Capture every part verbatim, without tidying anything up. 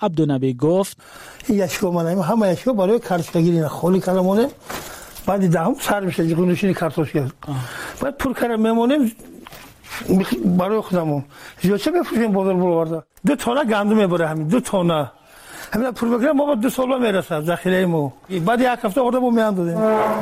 عبدالنبی گفت یشکو منم همه یشکو برای کارتگیری نخولی کلمونه بعد دهم سر میشه جگونشینی کارتوش کرد بعد پر کردم میمونیم برای خودمون زیوچه بفروشیم بازار بروارده دو تانه گندم میبره همین دو تانه همین پر بکنم ما دو سال میرسه ذخیره مو بعد یک هفته آورده بو میان دادیم.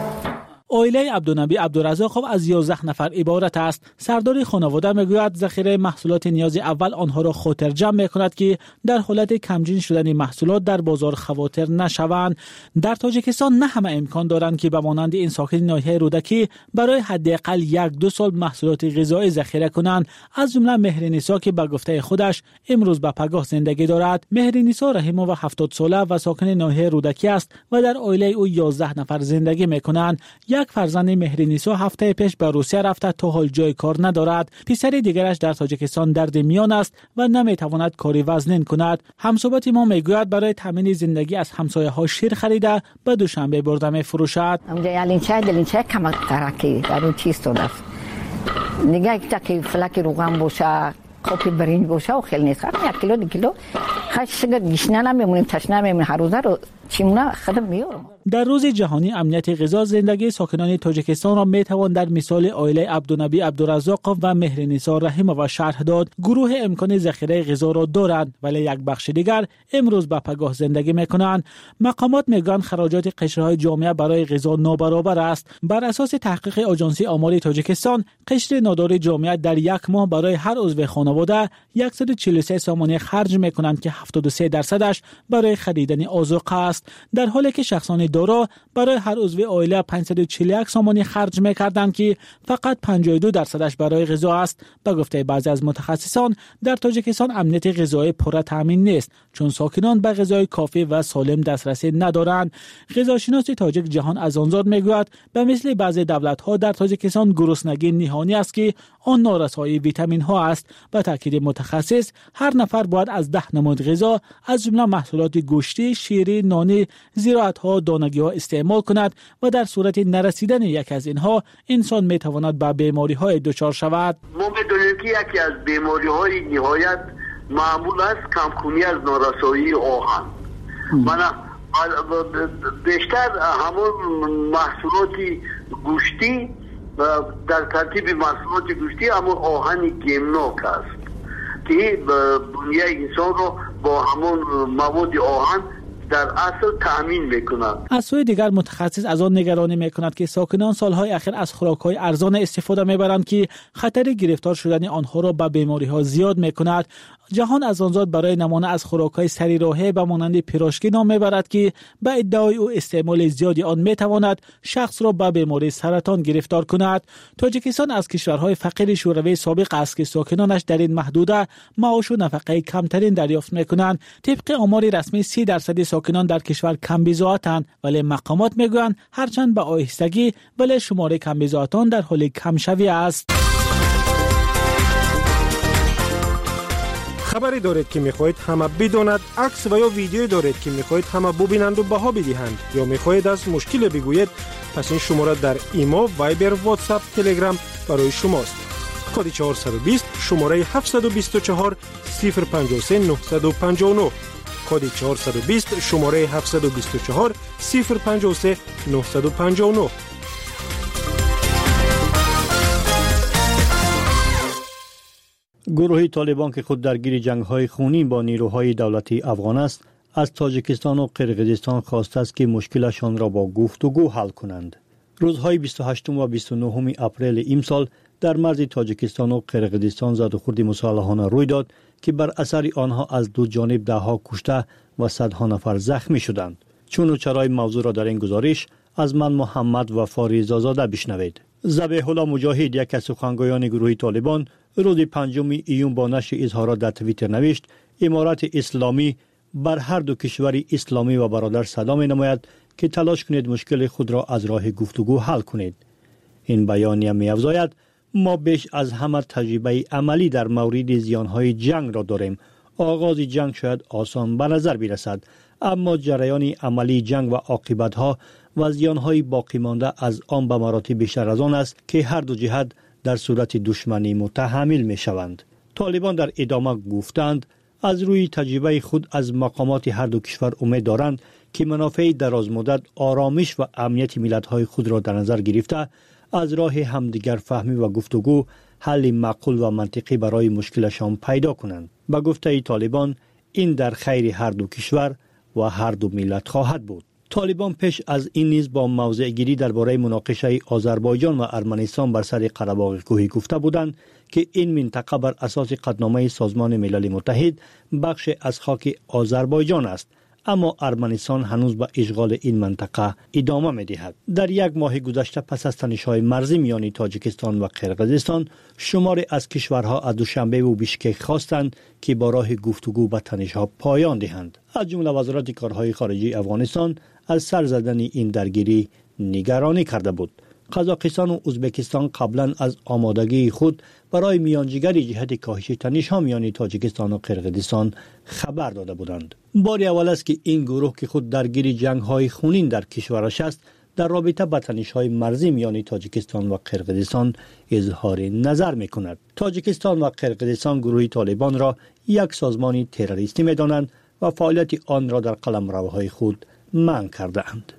عائله عبدالنبی عبدالرزاق از یازده نفر عبارت است. سردار خانواده میگوید ذخیره محصولات نیاز اول آنها را خاطر جمع میکند که در حالت کمجین شدن محصولات در بازار خواطر نشوند. در تاجیکستان نه همه امکان دارند که به مانند این ساکن ناحیه رودکی برای حداقل یک دو سال محصولات غذایی ذخیره کنند. از جمله مهرنیسا که به گفته خودش امروز به پگاه زندگی دارد. مهرنیسا رحیمووا هفتاد ساله و ساکن ناحیه رودکی است و در عائله او یازده نفر زندگی میکنند. یک فرزند مهرنیسا هفته پیش به روسیه رفته تا حال جای کار ندارد. پسر دیگرش در تاجیکستان درد میان است و نمیتواند کاری وزنین کند. همصحبت ما میگوید برای تامین زندگی از همسایه ها شیر خریده به دوشنبه برده میفروشد. اونجا یالین چای دلین چای کم ترکی در اون چیز تو دست نگاه که که فلک روغن باشه کپی برنج باشه و خیلی نیست یک کیلو دو کیلو خش گشنه نمیمونیم تشنه نمیمونیم هر روزه رو چیمونه خدم میارم. در روز جهانی امنیت غذا زندگی ساکنان تاجیکستان را میتوان در مثال عائله عبدالنبی عبدالرزاق و مهرنیسا رحیمووا شرح داد. گروه امکان ذخیره غذا را دارند ولی یک بخش دیگر امروز به پگاه زندگی میکنند. مقامات میگن خراجات قشرهای جامعه برای غذا نابرابر است. بر اساس تحقیق آژانس آمار تاجیکستان قشر نادار جامعه در یک ماه برای هر عضو خانواده صد و چهل و سه سامانه خرج میکنند که هفتاد و سه درصدش برای خریدن آذوقه است، در حالی که شخصان دارا برای هر عضو عائله پانصد و چهل و یک سامانه خرج میکردند که فقط پنجاه و دو درصدش برای غذا است. به گفته بعضی از متخصصان در تاجیکستان امنیت غذایی پر تامین نیست چون ساکنان به غذای کافی و سالم دسترسی ندارند. غذاشناس تاجیک جهان ازانزاد میگوید به مثل بعضی دولت‌ها در تاجیکستان گرسنگی نهانی است که آن نارسایی ویتامین ها است. به تاکید متخصص هر نفر باید از ده نماد غذا از جمله محصولات گوشتی، شیری، نانی، زراعت ها، دانگی ها استعمال کند و در صورت نرسیدن یک از اینها انسان می تواند به بیماری های دچار شود. ما بدونیم که یکی از بیماری های نهایت معمول است کمکنی از نارسایی آهن. من بیشتر همون محصولات گوشتی در ترتیب محصولات گوشتی همون آهن گیمناک است که بنیه انسان رو با همون مواد آهن در اصل تأمین میکنند. از سوی دیگر متخصص از آن نگرانی میکند که ساکنان سالهای اخیر از خوراک‌های ارزان استفاده میبرند که خطر گرفتار شدن آنها را به بیماری‌ها زیاد میکند. جهان ازانزاد برای نمونه از خوراک‌های سری راهه به مانند پیراشکی نام میبرد که به ادعای او استعمال زیادی آن میتواند شخص را به بیماری سرطان گرفتار کند. تاجیکستان از کشورهای فقیر شوروی سابق است که ساکنانش در این محدوده معاش و نفقه کمترین دریافت میکنند. طبق آمار رسمی سی درصد ساکنان در کشور کم بضاعتند، ولی مقامات میگویند هرچند به آهستگی ولی شمار کم بضاعتان در حال کمشوی است. خبری دارید که میخواهید همه بداند، عکس و یا ویدیویی دارید که میخواهید همه ببینند و بها بدهند یا میخواهید از مشکل بگویید، پس این شماره در ایما، وایبر، واتساپ، تلگرام برای شماست. کد چهارصد و بیست شماره هفتصد و بیست و چهار صفر پنجاه و سه نهصد و پنجاه و نه کد چهارصد و بیست شماره هفتصد و بیست و چهار صفر پنجاه و سه نهصد و پنجاه و نه. گروه طالبان که خود درگیر جنگ‌های خونین با نیروهای دولتی افغان است، از تاجیکستان و قرقیزستان خواسته است که مشکلشان را با گفتگو حل کنند. روزهای بیست و هشتم و بیست و نهم اپریل امسال در مرز تاجیکستان و قرقیزستان زد و خورد مسلحانه روی داد که بر اثر آنها از دو جانب ده ها کشته و صدها نفر زخمی شدند. چون و چرای موضوع را در این گزارش از من محمد وفا رضازاده بشنوید. ذبیح الله مجاهد، یک از سخنگویان گروه طالبان، روز پنجم ایون با نشر اظهارات در توییتر نوشت: امارت اسلامی بر هر دو کشور اسلامی و برادر صدا می نماید که تلاش کنید مشکل خود را از راه گفتگو حل کنید. این بیانیه می افزاید: ما بیش از همه تجربه عملی در مورد زیانهای جنگ را داریم. آغاز جنگ شاید آسان به نظر برسد، اما جریان عملی جنگ و عاقبت‌ها و زیانهای باقی مانده از آن به مراتب بیشتر از آن است که هر دو جهت در صورت دشمنی متحمل می شوند. طالبان در ادامه گفتند: از روی تجربه خود از مقامات هر دو کشور امید دارند که منافع درازمدت آرامش و امنیت ملت‌های خود را در نظر گرفته از راه همدیگر فهمی و گفتگو حل معقول و منطقی برای مشکلشان پیدا کنند. به گفته طالبان این در خیر هر دو کشور و هر دو ملت خواهد بود. طالبان پیش از این نیز با موضع گیری درباره مناقشه آذربایجان و ارمنستان بر سر قره باغ کوهی گفته بودند که این منطقه بر اساس قطعنامه سازمان ملل متحد بخش از خاک آذربایجان است، اما ارمنستان هنوز به اشغال این منطقه ادامه می‌دهد. در یک ماه گذشته پس از تنش‌های مرزی میان تاجیکستان و قرقیزستان، شماری از کشورها از دوشنبه و بیشکک خواستند که با راه گفتگو به تنش‌ها پایان دهند. از جمله وزارت کارهای خارجه افغانستان از سر زدن این درگیری نگرانی کرده بود. قزاقستان و ازبکستان قبلا از آمادگی خود برای میانجیگری جهت کاهش تنش‌ها میان تاجیکستان و قرقیزستان خبر داده بودند. بار اول است که این گروه که خود درگیر جنگ‌های خونین در کشورش است در رابطه با تنش‌های مرزی میان تاجیکستان و قرقیزستان اظهار نظر می‌کند. تاجیکستان و قرقیزستان گروه طالبان را یک سازمان تروریستی می‌دانند و فعالیت آن را در قلمروهای خود منع کرده‌اند.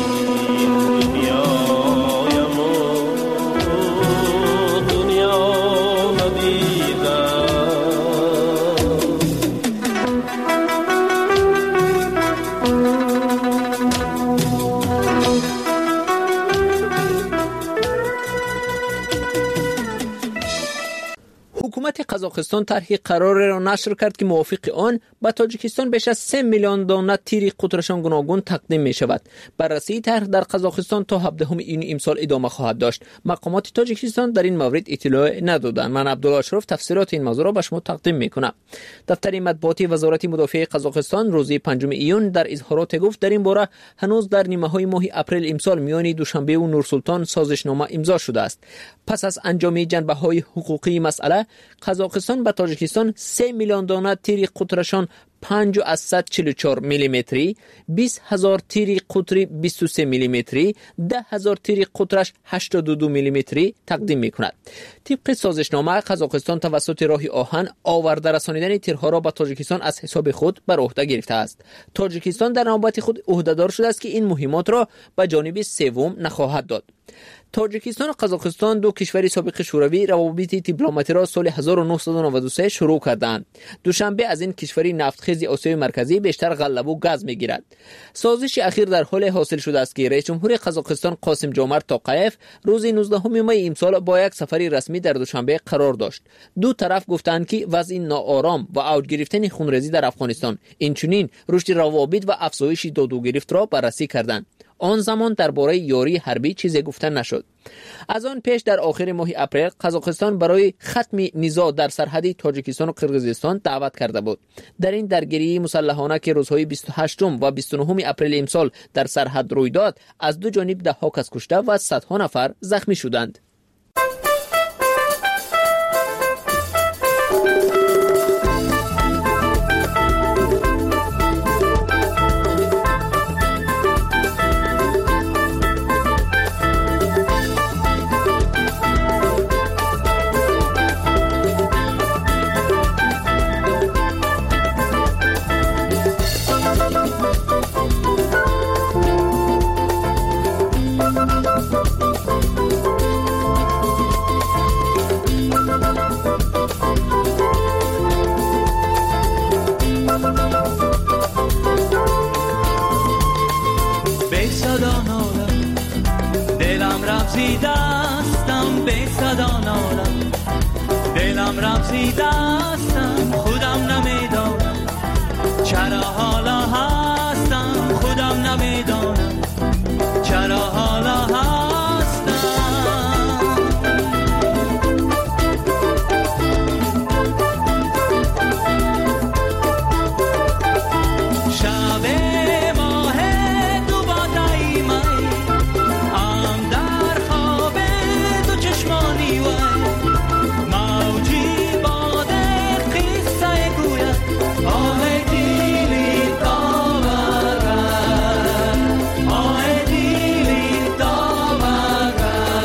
دنیا قزاقستان طرح قرار را نشر کرد که موافق آن به تاجیکستان بیش از سه میلیون دانه تیر قطرشان گوناگون تقدیم می شود. بررسی طرح در قزاقستان تا هفدهم این امسال ادامه خواهد داشت. مقامات تاجیکستان در این مورد اطلاع ندادند. من عبدالله اشرف تفسیرات این موضوع را به شما تقدیم می کنم. دفتر مطبوعاتی وزارت مدافع قزاقستان روز پنجم ایون در اظهارات گفت در این باره هنوز در نیمه های ماه اپریل امسال میان دوشنبه و نورسلطان سازشنامه امضا شده است. پس از انجام جنبه های حقوقی مسئله، قزاقستان به تاجیکستان سه میلیون دانه تیر قطرشان پنج از صد و چهل و چهار میلیمتری، بیست هزار تیر قطری بیست و سه میلیمتری، ده هزار تیر قطرش هشتاد و دو میلیمتری تقدیم می کند. طبق سازشنامه قزاقستان توسط راه آهن آورده رسانیدن تیرها را به تاجیکستان از حساب خود بر عهده گرفته است. تاجیکستان در نوبت خود عهدهدار شده است که این مهمات را به جانب سوم نخواهد داد. تاجیکستان و قزاقستان دو کشور سابق شوروی روابط دیپلماتی را سال هزار و نهصد و نود و سه شروع کردند. دوشنبه از این کشوری نفتخیز آسیای مرکزی بیشتر غلب و گاز میگیرد. سازش اخیر در حال حاصل شده است که رئیس جمهور قزاقستان قاسم جومرت توقیف روز نوزدهم می امسال با یک سفری رسمی در دوشنبه قرار داشت. دو طرف گفتند که وضع ناآرام و اوج گرفتن خونریزی در افغانستان، اینچنین رشد روابط و افزایش داد و گرفت را بررسی کردند. آن زمان درباره یاری حربی چیزی گفته نشد. از آن پیش در آخر ماه اپریل قزاقستان برای ختم نزاع در سرحد تاجیکستان و قرقیزستان دعوت کرده بود. در این درگیری مسلحانه که روزهای بیست و هشتم و بیست و نهم اپریل امسال در سرحد روی داد، از دو جانب ده ها کس کشته و صدها نفر زخمی شدند. دستم به صدا نالم، دلم رفته دستم خودم نمیدانم چرا حالا هستم، خودم نمیدانم چرا حالا هستم. شب ماه دو بادایی من ام در خواب دو چشمانی وی موجی باده قصه گوید آه دیلی داورد، آه دیلی داورد.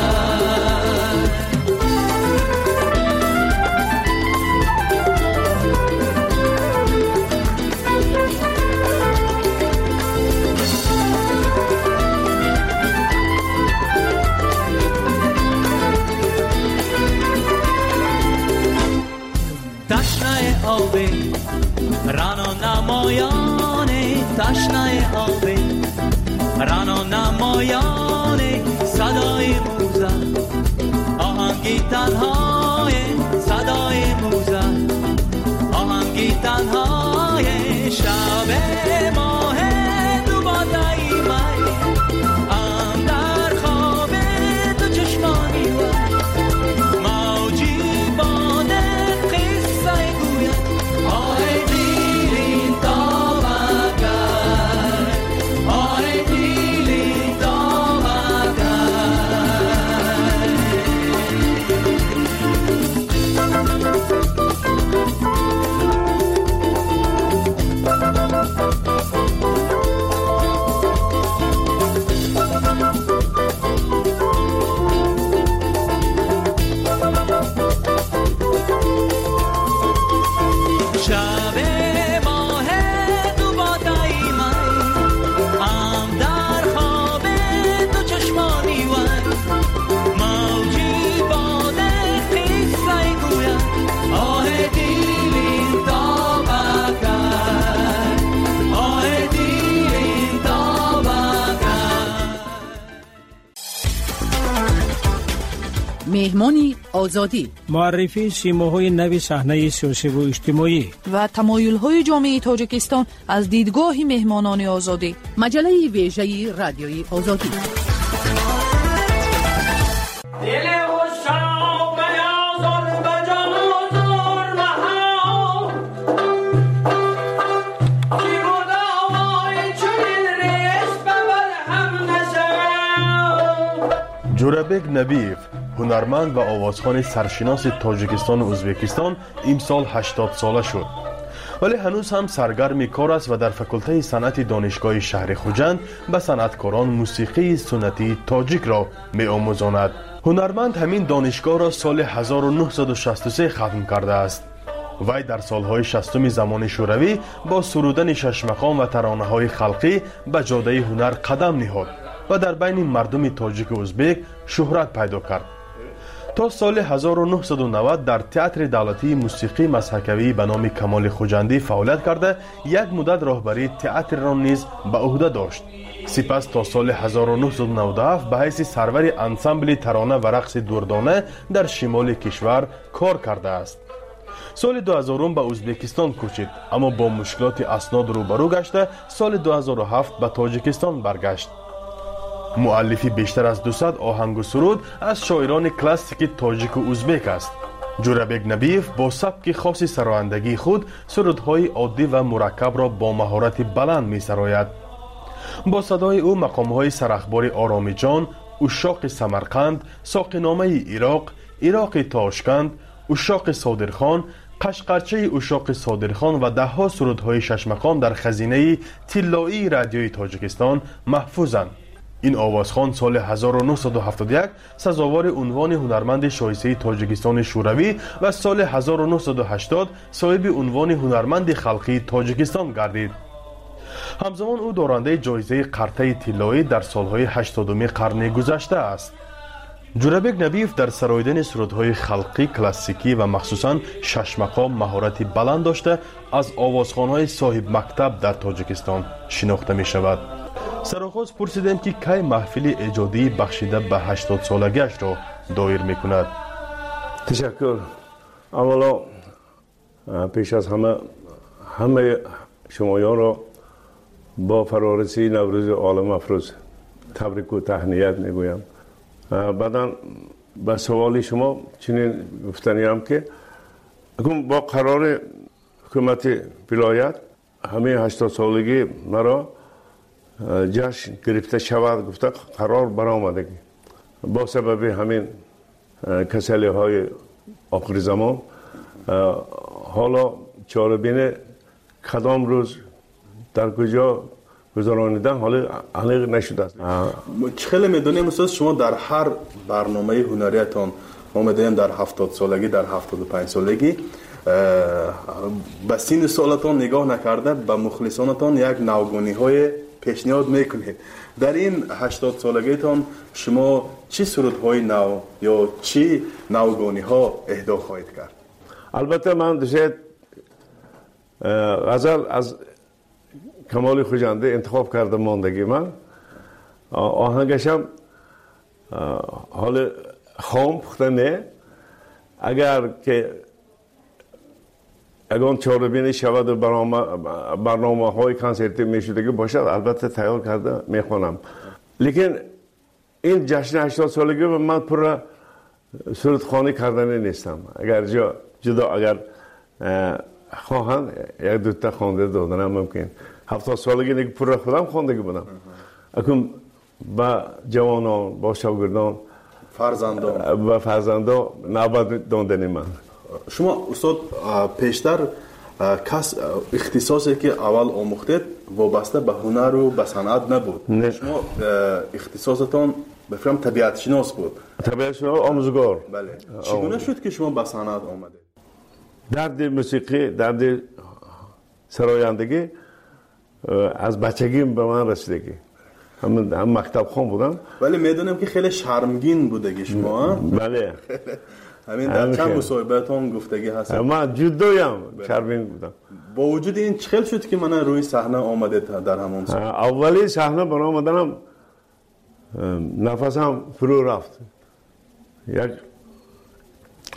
تشنه آبی رانو نمایانه، تشنه آبی رانو نمایانه، صدای موزه آهنگی تنهای، صدای موزه آهنگی تنهای. شب ماه دو بادایی من ام در خواب دو چشمانی وی موجی باده قصه گوید آه دیلی داورد، آه دیلی داورد. مهمانی آزادی، معرفی سیماهای نو صحنه سیاسی و اجتماعی و تمایل‌های جامعه تاجیکستان از دیدگاه مهمانان آزادی. مجله ویژه رادیوی آزادی. جورابک نبیف، هنرمند و آوازخوان سرشناس تاجیکستان و ازبکستان، امسال هشتاد ساله شد. ولی هنوز هم سرگرم کار است و در فکلته صنعت دانشگاه شهر خوجند به صنعتکاران موسیقی سنتی تاجیک را می آموزاند. هنرمند همین دانشگاه را سال هزار و نهصد و شصت و سه ختم کرده است. وی در سالهای شصتم زمان شوروی با سرودن شش مقام و ترانه‌های خلقی به جاده هنر قدم نهاد و در بین مردم تاجیک و ازبک شهرت پیدا کرد. تا سال هزار و نهصد و نود در تئاتر دولتی موسیقی مسحکوی به نام کمال خوجندی فعالیت کرده یک مدت راهبری تئاتر را نیز به عهده داشت. سپس تا سال هزار و نهصد و نود و هفت به حیث سرور انسامبل ترانه و رقص دردانه در شمال کشور کار کرده است. سال دو هزار به ازبکستان کوچید، اما با مشکلات اسناد روبرو گشته سال دو هزار و هفت به تاجیکستان برگشت. مؤلفی بیشتر از دویست آهنگ و سرود از شاعران کلاسیک تاجیک و ازبک است. جورابک نبیف با سبک خاص سرایندگی خود سرودهای عادی و مرکب را با مهارت بلند می سراید. با صدای او مقامهای سرخبار آرامی جان، اشاق سمرقند، ساقینامه عراق، عراق تاشکند، اشاق صادرخان، قشقرچه اشاق صادرخان و ده ها سرودهای شش مقام در خزینه طلایی رادیوی تاجیکستان محفوظند. این آوازخوان سال هزار و نهصد و هفتاد و یک سزاوار عنوان هنرمند شایسته تاجیکستان شوروی و سال هزار و نهصد و هشتاد صاحب عنوان هنرمند خلقی تاجیکستان گردید. همزمان او دارنده جایزه قرطه طلایی در سالهای هشتادم قرن گذشته است. جورابک نبیف در سراییدن سرودهای خلقی کلاسیکی و مخصوصاً شش مقام مهارت بلند داشته از آوازخوان‌های صاحب مکتب در تاجیکستان شناخته می شود. سرآغاز پرسیدم که کی محفل ایجادی بخشیده به هشتاد سالگیش را دایر می کند. تشکر. اولا پیش از همه همه شمایان را با فرارسی نوروز عالم افروز تبریک و تهنیت می گویم. بعدا به سوال شما چنین گفتنی هم که اکنون با قرار حکومت ولایت همه هشتاد سالگی مرا جشن گرفته شود گفته قرار برآمدگی با سبب همین کسلی های آخر زمان حالا چاره بینه کدام روز در کجا گذرانیدن حالا حالا نشده است. خیلی میدونیم استاد شما در هر برنامه هنریتان ما میدونیم در هفتاد سالگی در هفتاد و پنج سالگی به سین سالتان نگاه نکرده به مخلصانتان یک نوگانی های پیشنهاد میکنید. در این هشتاد سالگیتان شما چی سرودهای نو یا چی نوگانی ها اهدا خواهید کرد؟ البته من دوست غزل از کمال خوجنده انتخاب کردم ماندگی من آهنگشم حال خام پخته نه اگر که اگر چهاربینی شود و برنامه های کنسرتی میشدگی باشد البته تیار کرده میخوانم. لیکن این جشن هشتاد سالگی من پر سرودخوانی کردنی نیستم. اگر جا جدا اگر خواهند یک دوتا خوانده دادنم ممکن. هفتاد سالگی نیک پر خودم خواندگی بودم. اکنون با جوانان با شاگردان فرزندان و فرزندان نوبت دادنی من. شما استاد پیشتر کس اختصاصی که اول آموختید وابسته به هنر و به صنعت نبود. نه. شما اختصاصتان بفرم طبیعت شناس بود. طبیعت شناس آموزگار. بله. چگونه شد که شما به صنعت آمدید؟ درد موسیقی، درد سرایندگی از بچگیم به من رسیدگی. هم هم مکتب خوان بودم. ولی میدونم که خیلی شرمگین بودگی شما. بله. همین در چند مصاحبه‌تان گفتگی هست. من جدویم شرمگین بودم. با وجود این چخل شد که من روی صحنه آمده در همون سال. اولی صحنه برآمدنم نفسم فرو رفت. یک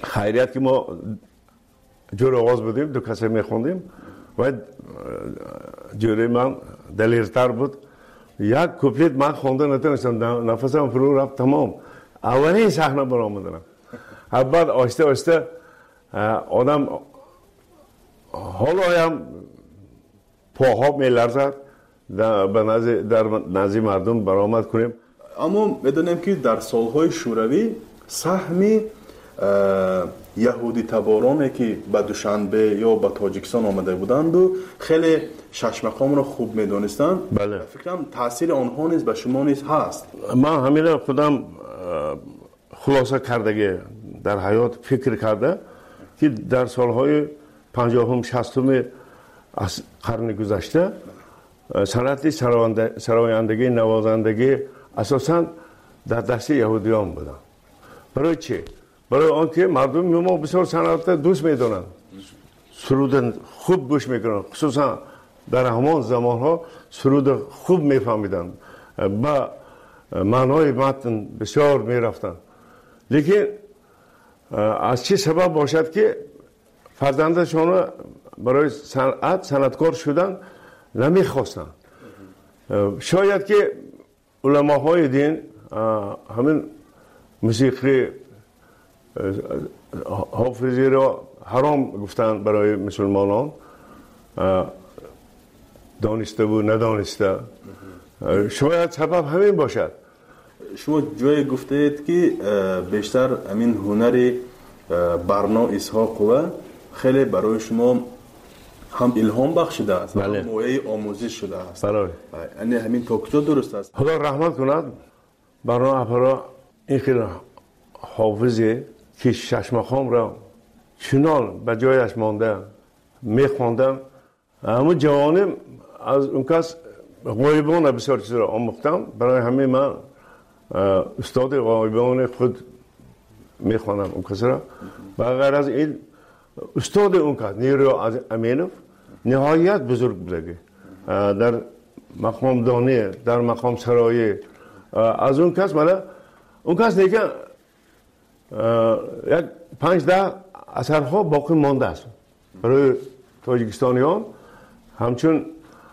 خیریت که ما جور آواز بودیم، دو کسی میخوندیم و جوری من دلیرتر بود. یک کوپلیت من خونده نتونستم، نفسم فرو رفت تمام. اولین صحنه برآمدم. بعد آهسته آهسته آدم حالا هم پاها میلرزد به نزد در نزد مردم برآمد کنیم. اما بدونیم که در سالهای شوروی سهم یهودی تبارانی که به دوشنبه یا به تاجیکستان آمده بودند و خیلی شش مقام را خوب میدونستند. بله. فکرم تاثیر آنها نیز به شما نیز هست. من همین خودم خلاصه کردگی در حیات فکر کرده که در سالهای پنجاهم شصتم از قرن گذشته صنعت سرایندگی نوازندگی اساساً در دست یهودیان بودن. برای چی؟ برای آنکه مردم ما بسیار صنعت دوست میدونن، سرود خوب گوش میکنن، خصوصا در همان زمان ها سرود خوب میفهمیدن، با معنای متن بسیار میرفتن. لیکن از چه سبب باشد که فرزندشان برای صنعت صنعتکار شدن نمیخواستن؟ شاید که علماهای دین همین موسیقی حافظی را حرام گفتن برای مسلمانان، دانسته و ندانسته. شاید سبب همین باشد. شما جای گفتید که بیشتر همین هنر برنا اسحاق و خیلی برای شما هم الهام بخشیده است، بله. هم موعظه آموزش شده است. برای یعنی همین تا کجا درست است؟ خدا رحمت کند برنا اپرا این خیلی حافظی که شش مقام را چنان به جایش مانده میخواندم. اما جوانم از اون کس غایبان بسیار چیز را آموختم. برای همه من استاد غایبان خود میخوانم اون کس را. و غیر از این استاد اون کس نیرو امینوف نهایت بزرگ بوده در مقام دانی، در مقام سرایی. از اون کس مالا اون کس نیکه یک پنج ده اثرها باقی مانده است برای تاجیکستانیان، همچون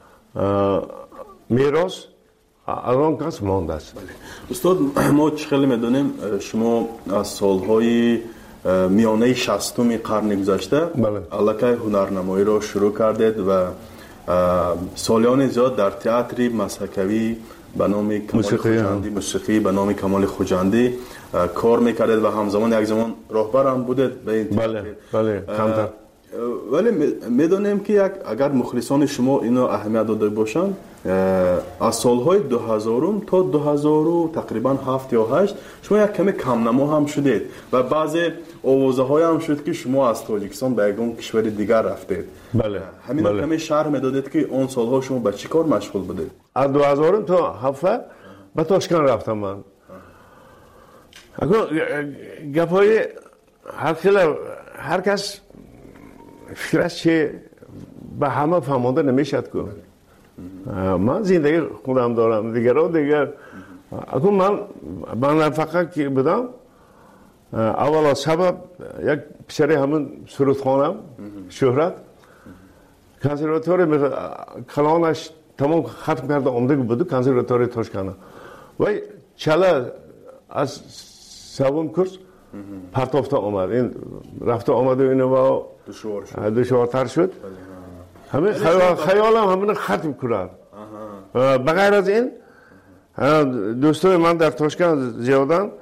میراث از آن کس مانده است. استاد ما خیلی میدونیم شما از سالهای میانه شصتم قرن گذشته الکی هنرنمایی را شروع کردید و سالیان زیاد در تئاتر مسحکوی به نام کمال خوجندی، موسیقی به نام کمال خوجندی کار میکردید و همزمان یک زمان راهبر هم بودید به این بله بله کمتر. ولی میدونیم که اگر مخلصان شما اینو اهمیت داده باشند از سالهای دو هزار تا دو هزار تقریبا هفت یا هشت شما یک کمی کم نما هم شدید و بعضی آوازه های هم شد که شما از تاجیکستان به یک کشور دیگر رفتید. بله همین بله. کمی شرح میدادید که اون سالها شما به چی کار مشغول بودید؟ از دو هزار تا هفت به تاشکند رفتم من. اگر گپای هر خیلی هر کس فکرش چه به همه فهمانده نمیشد که من زندگی خودم دارم، دیگر دیگر اکنون من من فقط که بودم اولا سبب یک پسری همون سرودخانم شهرت کنسرواتوری کلانش تمام ختم کرده آمده بود کنسرواتوری تاشکند و چلا از سوم کورس پرتافته آمد. این رفته آمده اینو با دشوارتر شد. همین خیال خیالم همین ختم کرد. بغیر از این دوستای من در تاشکند زیادن.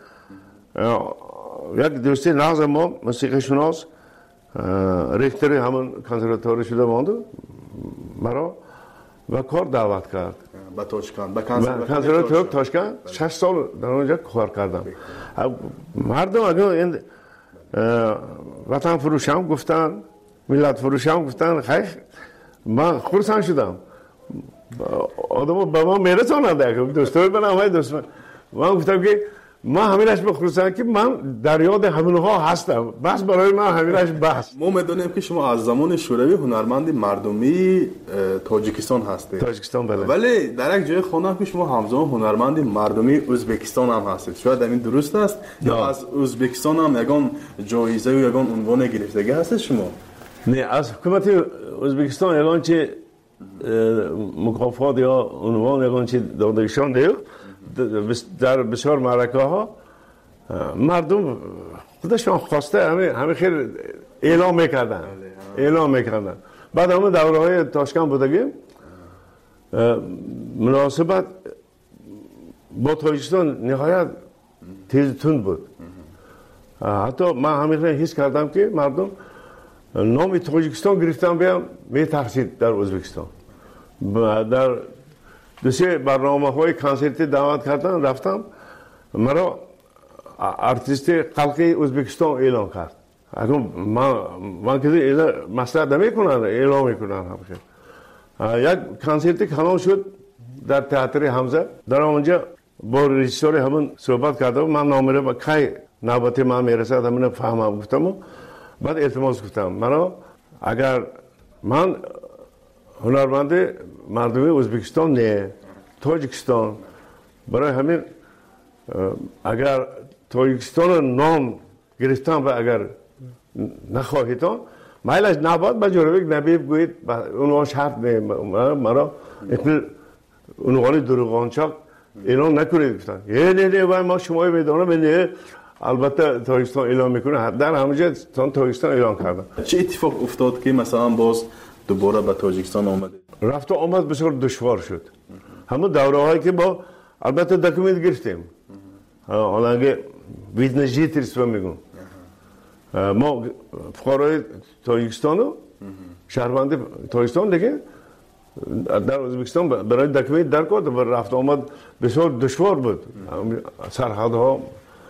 یک دوستی ناز ما موسیقی شناس ریختری همون کنسرواتوری شده ماند مرا و کار دعوت کرد به تاشکند. به کنسرواتوری تاشکند شش سال در اونجا کار کردم. مردم اگر این وطن فروشم گفتن، ملت فروشم گفتن، خیلی من خرسند شدم. آدم با من میرسانند. دوستای من همه دوست من من گفتم که ما همینش بخصوصا که من در یاد همونها هستم، بس برای من همینش بس. ما میدونیم که شما از زمان شوروی هنرمند مردمی تاجیکستان هستید. تاجیکستان بله. ولی در یک جای خوندم که شما همزمان هنرمند مردمی ازبکستان هم هستید. شاید این درست است یا از ازبکستان هم یگان جایزه و یگان عنوان گرفتگی هستید شما؟ نه، از حکومت ازبکستان یگان چه مکافات یا عنوان یگان چه دادگیشان دیو در بسیار معرکه ها مردم خودشان خواسته همه همه خیر اعلام میکردن اعلام میکردن. بعد همه دوره های تاشکند بودگیم مناسبت با تاجیکستان نهایت تیز تند بود. حتی من همیشه حس کردم که مردم نام تاجیکستان گرفتن بیام می ترسید در ازبکستان. در دو سه برنامه های کنسرتی دعوت کردن، رفتم، مرا ارتیست خلقی ازبکستان اعلام کرد. اگر من من که اینا مسئله نمیکنن اعلام میکنن همیشه. یک کنسرتی کلان شد در تئاتر حمزه. در اونجا با رژیسور همون صحبت کردم، من نامره با کی نوبت من میرسد همین فهمم گفتم. بعد التماس گفتم مرا اگر من هنرمند مردمی ازبکستان نه تاجیکستان، برای همین اگر تاجیکستان نام گرفتم و اگر نخواهیدان مایلش نباد با جورویک نبیب گوید اونوان شرط نه مرا اتن اونوانی دروغانچاک اعلام نکنید گفتن. یه نه نه باید ما شمایی میدانم نه البته تاجیکستان اعلام میکنه. در همونجا تاجیکستان اعلام کردن. چه اتفاق افتاد که مثلا باز دوباره به تاجیکستان آمد؟ رفت و آمد بسیار دشوار شد. همون دوره هایی که با البته دکومنت گرفتیم. حالا اگه ویدنجی تریسو میگم ما فقرای تاجیکستان و شهروند تاجیکستان دیگه در ازبکستان برای دکومنت در کرد و رفت آمد بسیار دشوار بود سرحدها.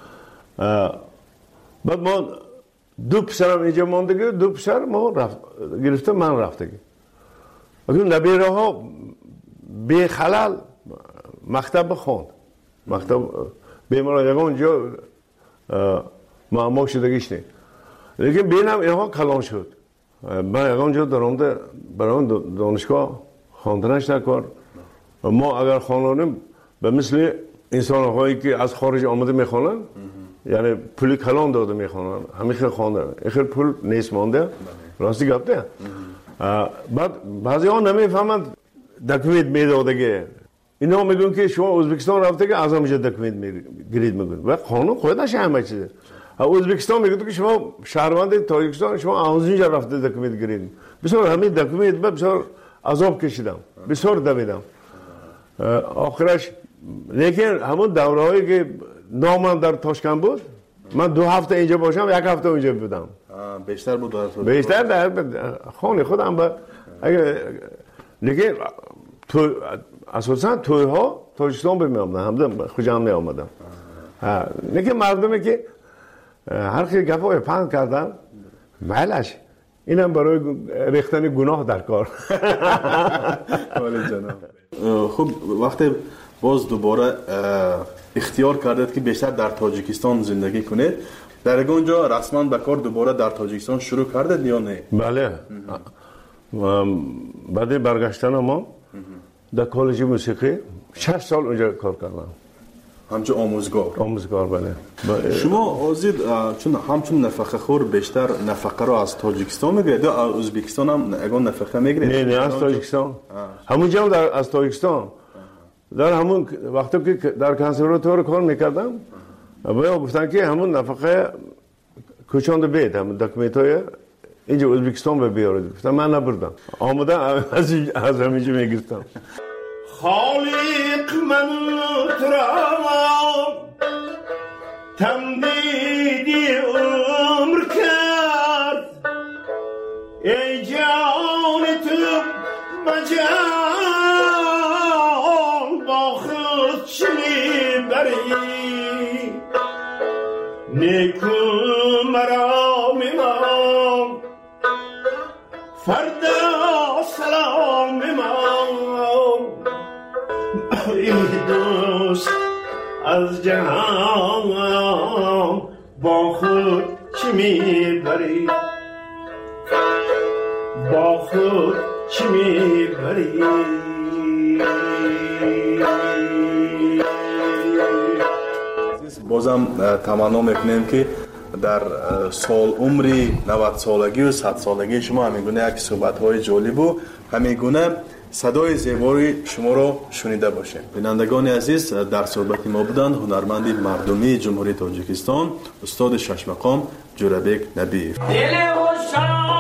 بعد ما دو پسرم اینجا ماندگی، دو پسر ما رفت گرفتم، من رفتگی. اگر نبیره ها به خلال مکتب خوند، مکتب بیماران یکان جا معما شدگیش نه. لیکن بینم اینها کلان شد. من یکان جا درآمده برای دانشگاه خواندنش نکرد. ما اگر خوانیم به مثل انسان هایی که از خارج آمده میخوانن، یعنی پولی کلان داده میخوانن، همیشه خوانده، اخیر پول نیست مانده، راستی گفته. بعد بعضی ها نمیفهمند دکومنت میدادگی. اینا میگن که شما ازبکستان رفته که از همینجا دکومنت گرید میگن و قانون خودش همه چیزه. ازبکستان میگه که شما شهروند تاجیکستان شما از اینجا رفته دکومنت گرید. بسیار همین دکومنت بسیار عذاب کشیدم، بسیار دویدم. آخرش لیکن همون دورهایی که نامم در تاشکند بود، من دو هفته اینجا باشم، یک هفته اونجا بودم. بیشتر بود در بیشتر در خانه خودم با اگه لیکن تو اساسا توی ها تاجیکستان بمیامدن، همدم خوشم نیامدم. لیکن مردمی که هر کی گپای پند کردن مالش اینم برای ریختن گناه در کار. ولی جناب خب وقتی باز دوباره اختیار کردید که بیشتر در تاجیکستان زندگی کنید، در اونجا رسما به کار دوباره در تاجیکستان شروع کردید یا نه؟ بله. بعد برگشتن ما در کالج موسیقی شش سال اونجا کار کردم. همچون آموزگار. آموزگار بله. شما آزید چون همچون نفقه خور بیشتر نفقه رو از تاجیکستان میگیرید یا ازبکستان هم اگه نفقه میگیرید؟ نه نه از تاجیکستان. همونجا هم در از تاجیکستان. در همون وقتی که در کنسرواتوار کار میکردم باید گفتن که همون نفقه کوچاند بید، همون دکمنتای اینجا ازبکستان به بیارید. گفتم من نبردم، آمدم از از همینجا میگرفتم. خالق من ترام تمدیدی عمر کرد، ای جان تو بجان با خود چی میبری، نیکو مرا میمان فردا سلام میمان. ای دوست از جهان با خود چی میبری با خود چی میبری بازم تمنا میکنیم که در سال عمری نود سالگی و صد سالگی شما همین گونه یک صحبت های جالب و همین گونه صدای زیبای شما را شنیده باشیم. بینندگان عزیز، در صحبت ما بودند هنرمند مردمی جمهوری تاجیکستان استاد شش مقام جورابک نبیف.